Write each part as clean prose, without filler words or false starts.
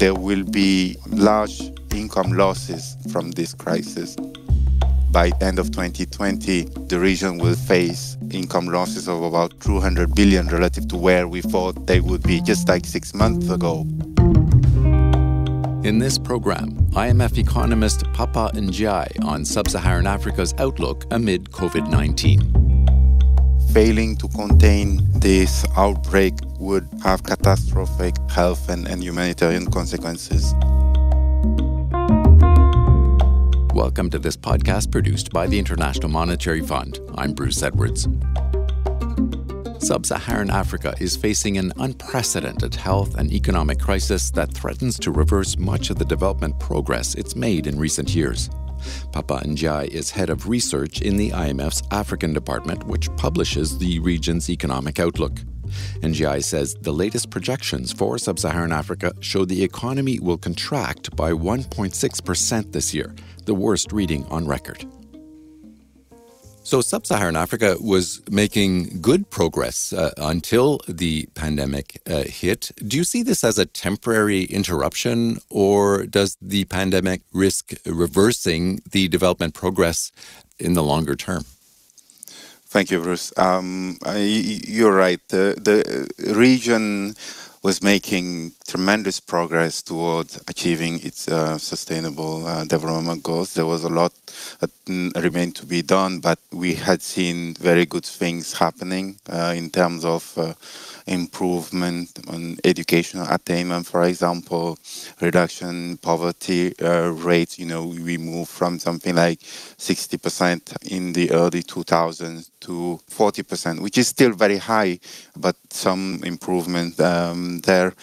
there will be large income losses from this crisis. By end of 2020, the region will face income losses of about 200 billion relative to where we thought they would be just like 6 months ago. In this program, IMF economist Papa Ndiaye on sub-Saharan Africa's outlook amid COVID-19. Failing to contain this outbreak would have catastrophic health and humanitarian consequences. Welcome to this podcast produced by the International Monetary Fund. I'm Bruce Edwards. Sub-Saharan Africa is facing an unprecedented health and economic crisis that threatens to reverse much of the development progress it's made in recent years. Papa Ndiaye is head of research in the IMF's African department, which publishes the region's economic outlook. Ndiaye says the latest projections for sub-Saharan Africa show the economy will contract by 1.6% this year, the worst reading on record. So sub-Saharan Africa was making good progress until the pandemic hit. Do you see this as a temporary interruption, or does the pandemic risk reversing the development progress in the longer term? Thank you, Bruce. You're right. The region was making tremendous progress toward achieving its sustainable development goals. There was a lot that remained to be done, but we had seen very good things happening in terms of improvement on educational attainment, for example, reduction in poverty rates. We moved from something like 60% in the early 2000s to 40%, which is still very high, but some improvement there.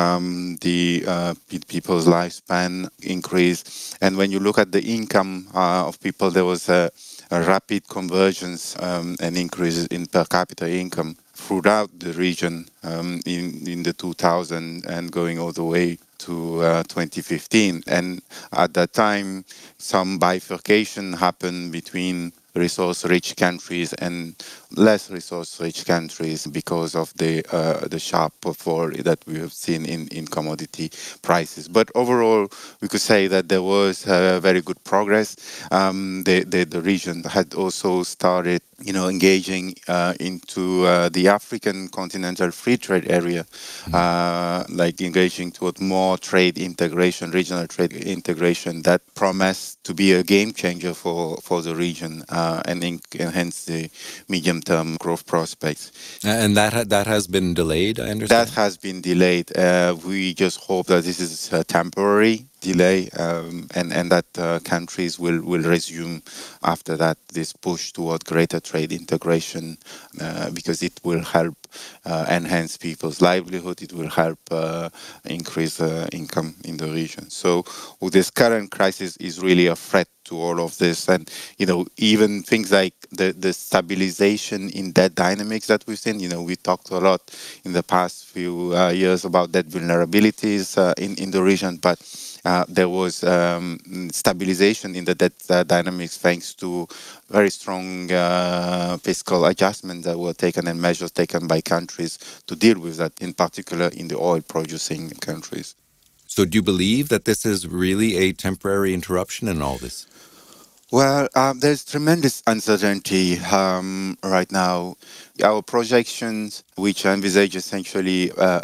The people's lifespan increased. And when you look at the income of people, there was a rapid convergence and increases in per capita income throughout the region in the 2000s and going all the way to 2015. And at that time, some bifurcation happened between resource-rich countries and less resource-rich countries because of the sharp fall that we have seen in commodity prices. But overall, we could say that there was very good progress. The region had also started, engaging into the African continental free trade area, like engaging toward more trade integration, regional trade integration that promised to be a game changer for the region and enhance the medium-term growth prospects. And that has been delayed, I understand? That has been delayed. We just hope that this is a temporary delay and that countries will resume after that this push toward greater trade integration because it will help enhance people's livelihood, it will help increase income in the region. So this current crisis is really a threat to all of this, and even things like the stabilization in debt dynamics that we've seen. We talked a lot in the past few years about debt vulnerabilities in the region, but there was stabilization in the debt dynamics thanks to very strong fiscal adjustments that were taken and measures taken by countries to deal with that, in particular in the oil-producing countries. So do you believe that this is really a temporary interruption in all this? Well, there's tremendous uncertainty right now. Our projections, which envisage essentially a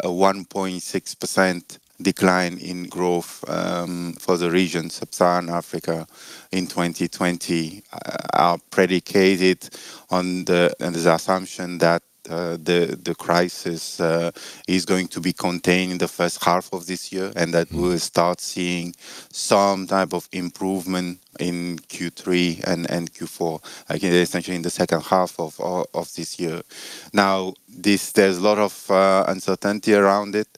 1.6% decline in growth for the region, Sub-Saharan Africa, in 2020, are predicated on the assumption that the crisis is going to be contained in the first half of this year, and that we'll start seeing some type of improvement in Q3 and Q4, essentially in the second half of this year. Now, there's a lot of uncertainty around it.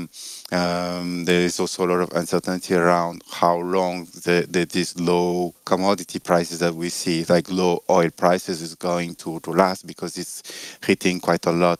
There is also a lot of uncertainty around how long these low commodity prices that we see, like low oil prices, is going to last, because it's hurting quite a lot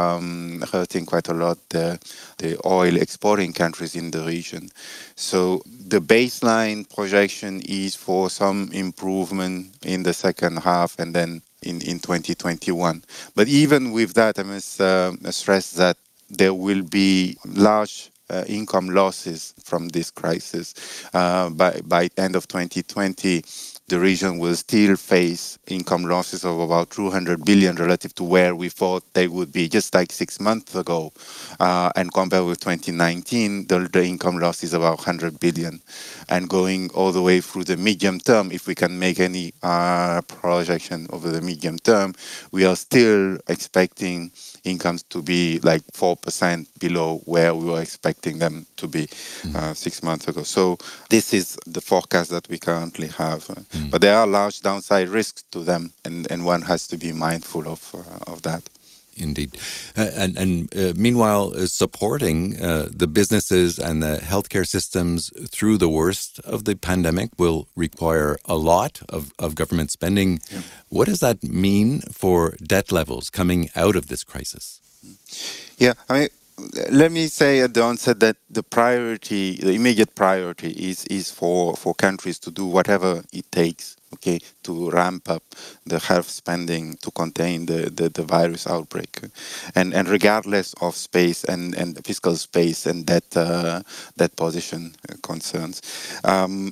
the oil exporting countries in the region. So the baseline projection is for some improvement in the second half and then in 2021. But even with that, I must stress that there will be large income losses from this crisis. By end of 2020, the region will still face income losses of about 200 billion relative to where we thought they would be just like 6 months ago. And compared with 2019, the income loss is about 100 billion. And going all the way through the medium term, if we can make any projection over the medium term, we are still expecting incomes to be like 4% below where we were expecting them to be 6 months ago. So this is the forecast that we currently have. But there are large downside risks to them, and one has to be mindful of that. Indeed. Meanwhile, supporting the businesses and the healthcare systems through the worst of the pandemic will require a lot of government spending. Yeah. What does that mean for debt levels coming out of this crisis? Yeah, I mean, let me say at the onset that the immediate priority is for countries to do whatever it takes, okay, to ramp up the health spending to contain the virus outbreak. And regardless of space and fiscal space and that position concerns. And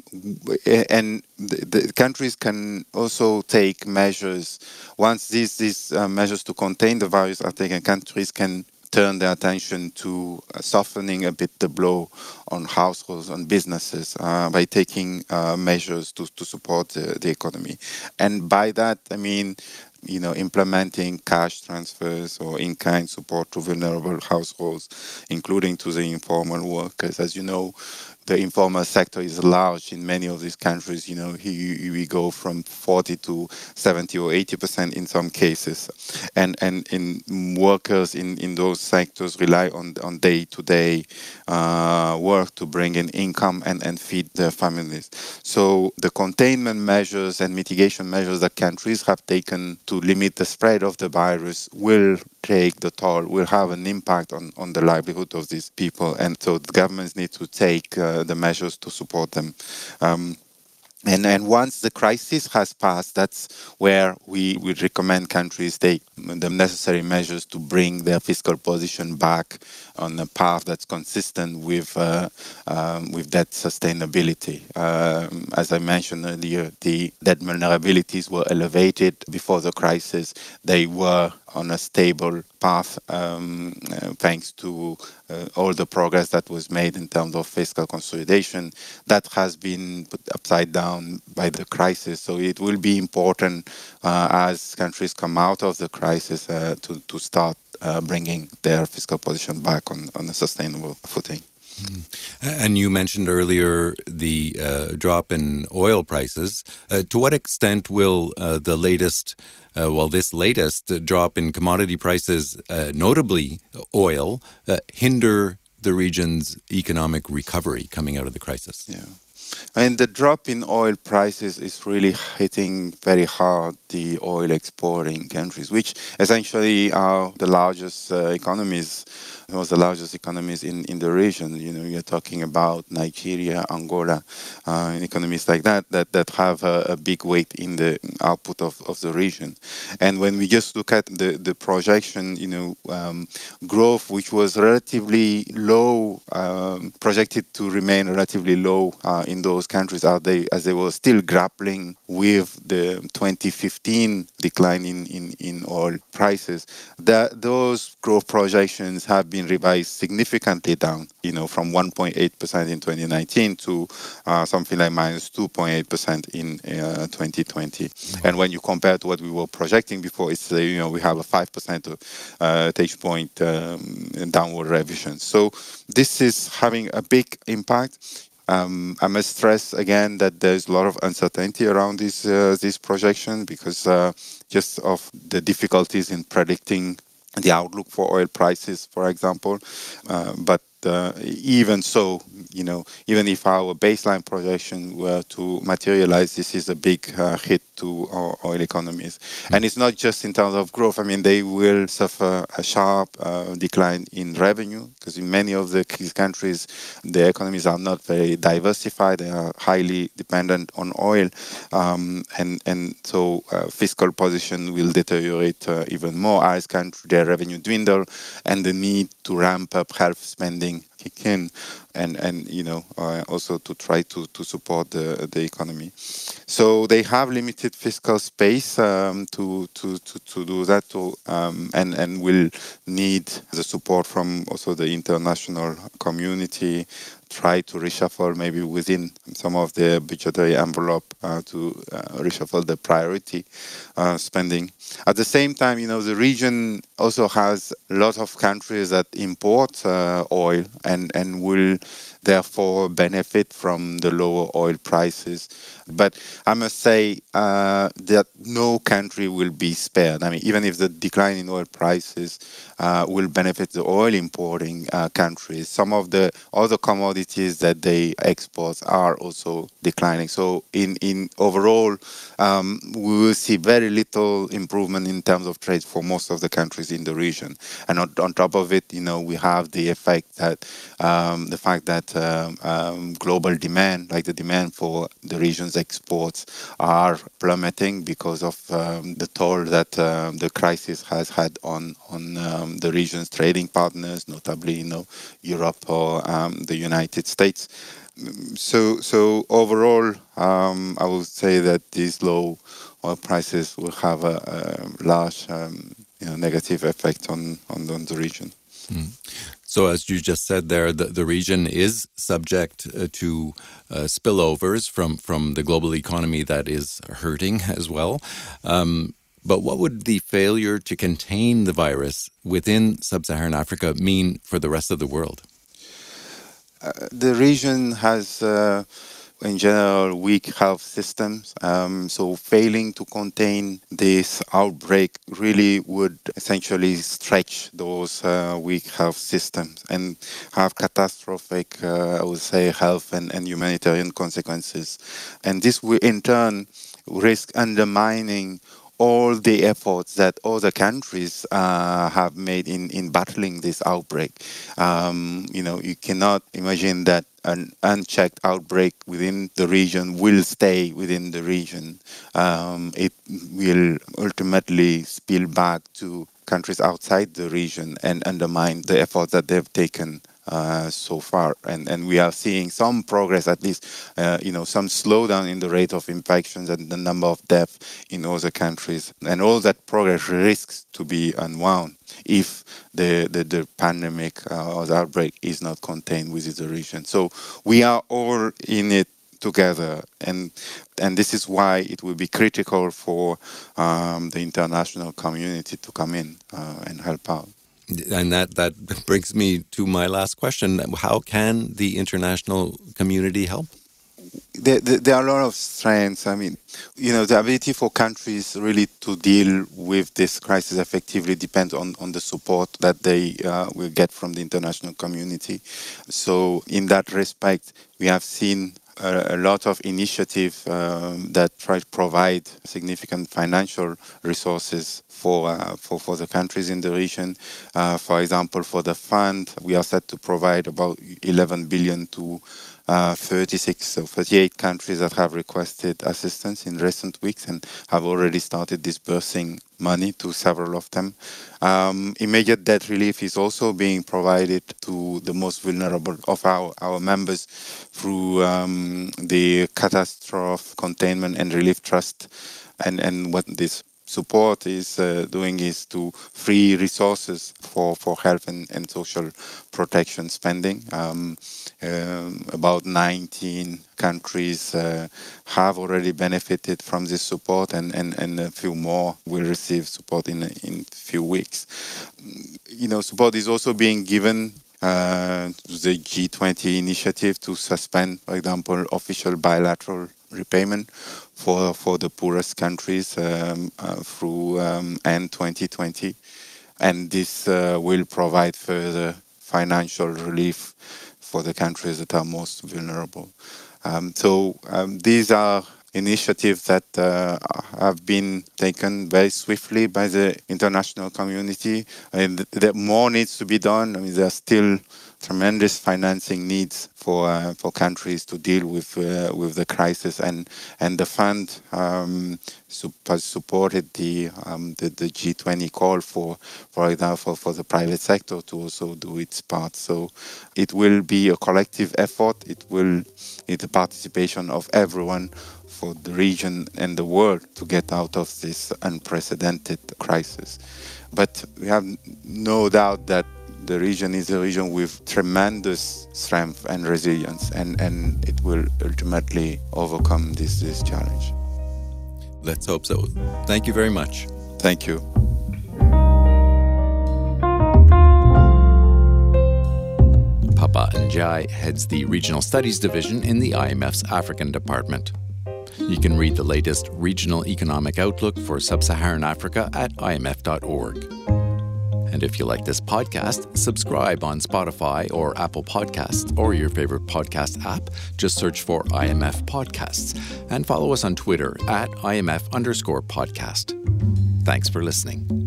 the countries can also take measures. Once these measures to contain the virus are taken, countries can turn their attention to softening a bit the blow on households, on businesses, by taking measures to support the economy. And by that, I mean, implementing cash transfers or in-kind support to vulnerable households, including to the informal workers. As you know, the informal sector is large in many of these countries. We go from 40 to 70 or 80% in some cases. And in workers in those sectors rely on day-to-day work to bring in income and feed their families. So the containment measures and mitigation measures that countries have taken to limit the spread of the virus will take the toll, will have an impact on the livelihood of these people. And so the governments need to take the measures to support them. And once the crisis has passed, that's where we would recommend countries take the necessary measures to bring their fiscal position back on a path that's consistent with that sustainability. As I mentioned earlier, the debt vulnerabilities were elevated before the crisis. They were on a stable path thanks to all the progress that was made in terms of fiscal consolidation. That has been put upside down by the crisis. So it will be important as countries come out of the crisis to start bringing their fiscal position back on a sustainable footing. And you mentioned earlier the drop in oil prices. To what extent will this latest drop in commodity prices, notably oil, hinder the region's economic recovery coming out of the crisis? Yeah. And the drop in oil prices is really hitting very hard the oil exporting countries, which essentially are the largest economies in the region. You're talking about Nigeria, Angola, economies like that have a big weight in the output of the region. And when we just look at the projection, growth, which was relatively low, projected to remain relatively low in those countries, as they were still grappling with the 2015 decline in oil prices. Those growth projections have been revised significantly down, from 1.8% in 2019 to something like minus 2.8% in 2020. And when you compare to what we were projecting before, it's we have a 5% percentage point downward revision. So this is having a big impact. I must stress again that there's a lot of uncertainty around this projection because just of the difficulties in predicting the outlook for oil prices, for example. But even so, even if our baseline projection were to materialize, this is a big hit to our oil economies. And it's not just in terms of growth. I mean, they will suffer a sharp decline in revenue because in many of these countries, the economies are not very diversified. They are highly dependent on oil. And so fiscal position will deteriorate even more as their revenue dwindle and the need to ramp up health spending kick in, and also to try to support the economy. So they have limited fiscal space to do that, and will need the support from also the international community, try to reshuffle maybe within some of the budgetary envelope to reshuffle the priority spending. At the same time, the region also has a lot of countries that import oil and will therefore benefit from the lower oil prices. But I must say that no country will be spared. I mean, even if the decline in oil prices will benefit the oil importing countries, some of the other commodities that they export are also declining. So in overall, we will see very little improvement in terms of trade for most of the countries in the region. And on top of it, we have the effect that the fact that global demand, like the demand for the region's exports, are plummeting because of the toll that the crisis has had on the region's trading partners, notably Europe or the United States. So overall, I would say that these low oil prices will have a large negative effect on the region. Mm. So as you just said there, the region is subject to spillovers from the global economy that is hurting as well. But what would the failure to contain the virus within sub-Saharan Africa mean for the rest of the world? The region has, in general, weak health systems. So failing to contain this outbreak really would essentially stretch those weak health systems and have catastrophic, I would say, health and humanitarian consequences. And this will, in turn, risk undermining all the efforts that other countries have made in battling this outbreak. You cannot imagine that an unchecked outbreak within the region will stay within the region. It will ultimately spill back to countries outside the region and undermine the efforts that they've taken so far, and we are seeing some progress, at least some slowdown in the rate of infections and the number of deaths in other countries, and all that progress risks to be unwound if the pandemic or the outbreak is not contained within the region. So we are all in it together, and this is why it will be critical for the international community to come in and help out. And that brings me to my last question. How can the international community help? There are a lot of strengths. I mean, the ability for countries really to deal with this crisis effectively depends on the support that they will get from the international community. So in that respect, we have seen a lot of initiatives that try to provide significant financial resources for the countries in the region. For example, for the fund, we are set to provide about 11 billion to 38 countries that have requested assistance in recent weeks and have already started disbursing money to several of them. Immediate debt relief is also being provided to the most vulnerable of our members through the Catastrophe Containment and Relief Trust. And what this support is doing is to free resources for health and social protection spending. About 19 countries have already benefited from this support, and a few more will receive support in a few weeks. Support is also being given to the G20 initiative to suspend, for example, official bilateral repayment for the poorest countries through end 2020, and this will provide further financial relief for the countries that are most vulnerable. So these are initiatives that have been taken very swiftly by the international community, and that more needs to be done. I mean, there are still tremendous financing needs for countries to deal with the crisis, and the fund has supported the G20 call for example, for the private sector to also do its part. So it will be a collective effort. It will need the participation of everyone for the region and the world to get out of this unprecedented crisis. But we have no doubt that the region is a region with tremendous strength and resilience, and it will ultimately overcome this challenge. Let's hope so. Thank you very much. Thank you. Papa Ndiaye heads the Regional Studies Division in the IMF's African Department. You can read the latest regional economic outlook for sub-Saharan Africa at imf.org. And if you like this podcast, subscribe on Spotify or Apple Podcasts or your favorite podcast app. Just search for IMF Podcasts and follow us on Twitter at IMF_podcast. Thanks for listening.